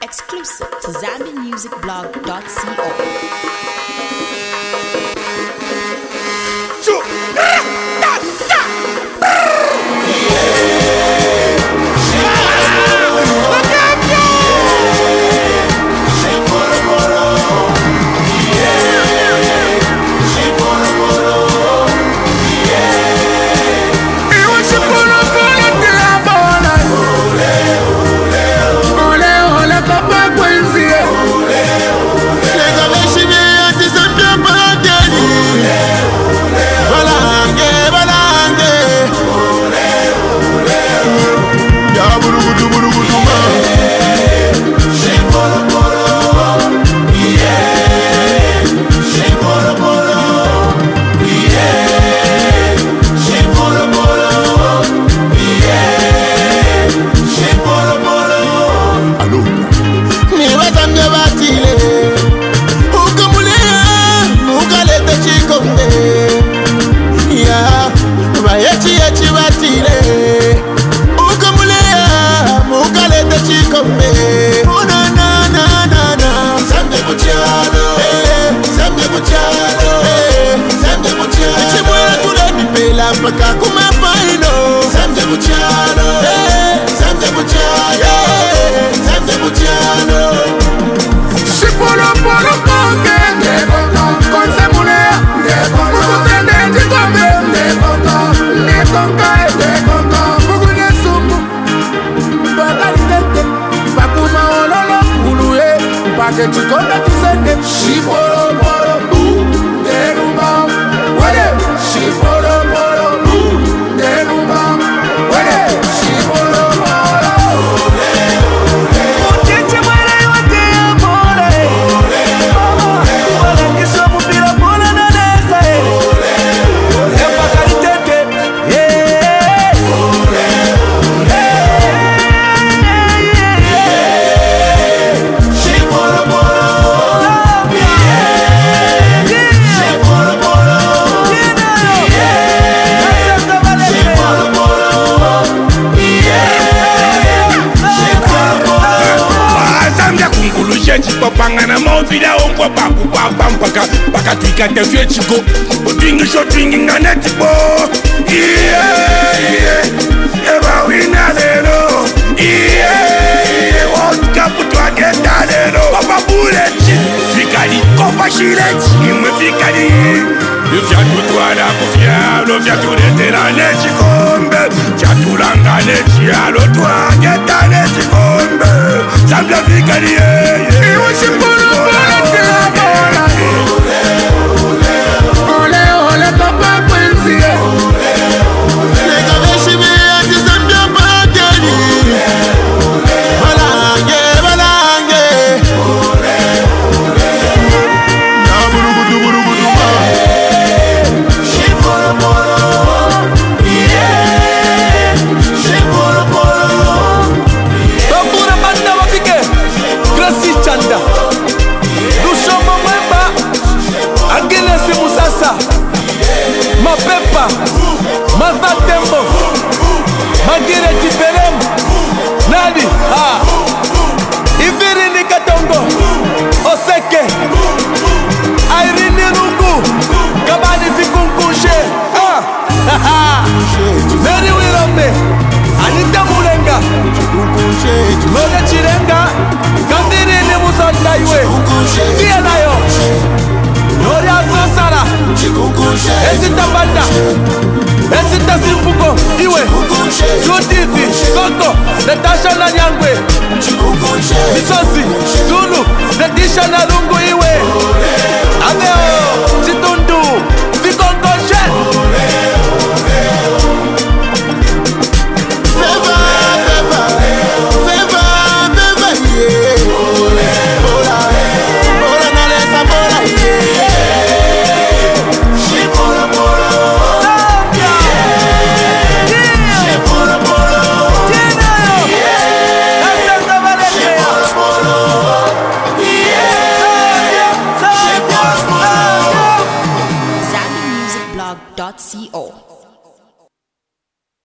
Exclusive to ZambianMusicBlog.co. Paka kuma faino Zambe Buciano Zambe Buciano Zambe Buciano Shipolo polo konge Konse mulea Mukutende tikome Nekonga Mukune sumu Bakalidete Bakuma ololo Ulue Bake chikonga tusende Shipolo polo Derumba Wade Shipolo polo Pangana movida onkwa paku pampaka paka twika te fetchiko utingi shotingi nganetipo eba wina lero wonka putwa genda lero papa bulechi fikali kofa shilechi imwe fikali vya tutwala kufya lo vya tuletera nechikombe vya tulanga nechialo twagenda nechikombe Zambia fikali Mapepa, Mazatembo, Magire Tiperem, Nadi, Ivirini Katongo, Oseke, Irene Rungu, Kabani Fikunkushe, Mary Wirome, Anita Mulenga, Mole Chirenga, Kandirini Musandaiwe, Tianayo, Gloria Sosara, Esita Banda, Esita Simpuko, Iwe, Jutizi, Soko, Natasha Nanyangwe, Misosi, Zulu, Natisha Narungu Iwe, Adeo, Chitundu,